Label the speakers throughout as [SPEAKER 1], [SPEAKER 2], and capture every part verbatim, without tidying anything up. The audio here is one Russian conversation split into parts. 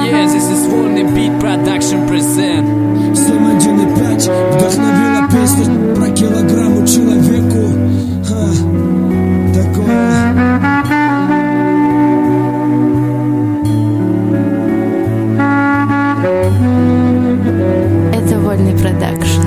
[SPEAKER 1] Yeah, this is Вольный Beat Production present.
[SPEAKER 2] семь один и пять вдохновила песня про килограмму человеку. Ха, такое.
[SPEAKER 3] Это Вольный Продакшн.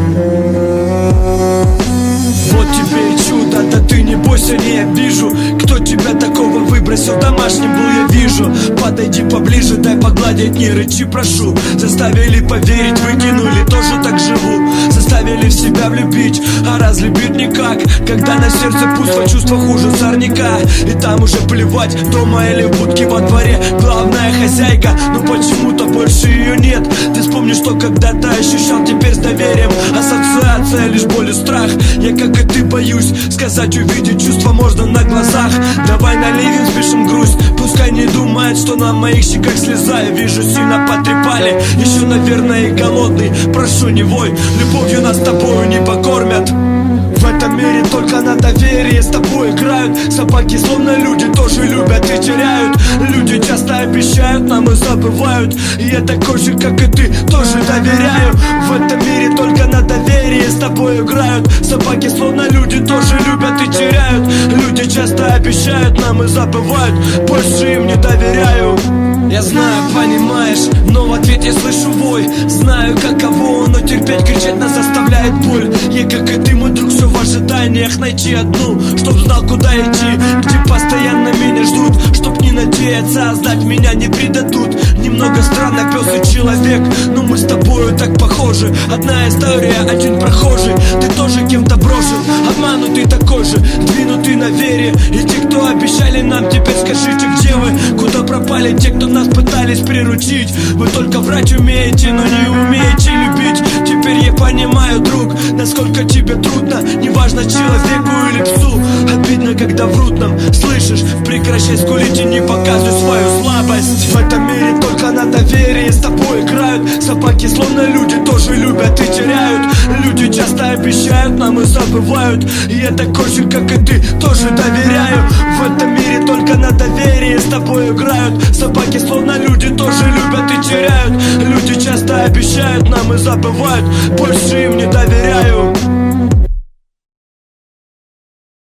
[SPEAKER 2] Вот тебе и чудо, да ты не бойся, не обижу. Кто тебя такого выбросил, домашним был, я вижу. Подойди поближе, дай погладить, не рычи, прошу. Заставили поверить, выкинули, тоже так живу. Заставили в себя влюбить, а разлюбить никак. Когда на сердце пусто, чувство хуже сорняка. И там уже плевать, дома или в будке во дворе. Главная хозяйка, но почему-то больше ее нет. Ты вспомни, что когда-то ощущал, теперь с доверием. Ассоциация, лишь боль и страх. Я, как и ты, боюсь сказать, увидеть чувства можно на глазах. Давай наливим, спешим грусть. Пускай не думает, что на моих щеках слеза. Я вижу, сильно потрепали. Еще, наверное, и голодный. Прошу, не вой, любовью нас с тобою не покормят. В этом мире только на доверие с тобой играют. Собаки словно люди тоже любят и теряют. Люди часто обещают нам и забывают. И я такой же, как и ты, тоже доверяю. В этом мире только на доверие с тобой играют. Собаки словно люди тоже любят и теряют. Люди часто обещают нам и забывают. Больше им не доверяю. Я знаю, понимаешь, но в ответ я слышу вой. Знаю, каково, но терпеть, кричать нас заставляет боль. Я, как и ты, мой друг, все в ожиданиях найти одну, чтоб знал, куда идти, где постоянно меня ждут. Чтоб не надеяться, а знать меня не предадут. Немного странно, пес и человек, но мы с тобою так похожи. Одна история, один прохожий. Ты тоже кем-то брошен, обманутый такой же, двинутый на вере. И те, кто обещали нам, теперь скажите, где вы? Куда пропали те, кто нас пытались приручить? Вы только врать умеете, но не умеете любить. Теперь я понимаю, друг, насколько тебе трудно. Неважно, человеку или псу. Обидно, когда врут нам, слышишь? Прекращай скулить и не показывай свою слабость. В этом мире только на доверие с тобой играют. Собаки словно люди тоже любят и теряют. Люди часто обещают нам и забывают. И я такой же, как и ты, тоже доверяю. В этом мире только на доверие с тобой играют. Собаки словно люди тоже любят и теряют. Люди часто обещают нам и забывают. Больше им не доверяю.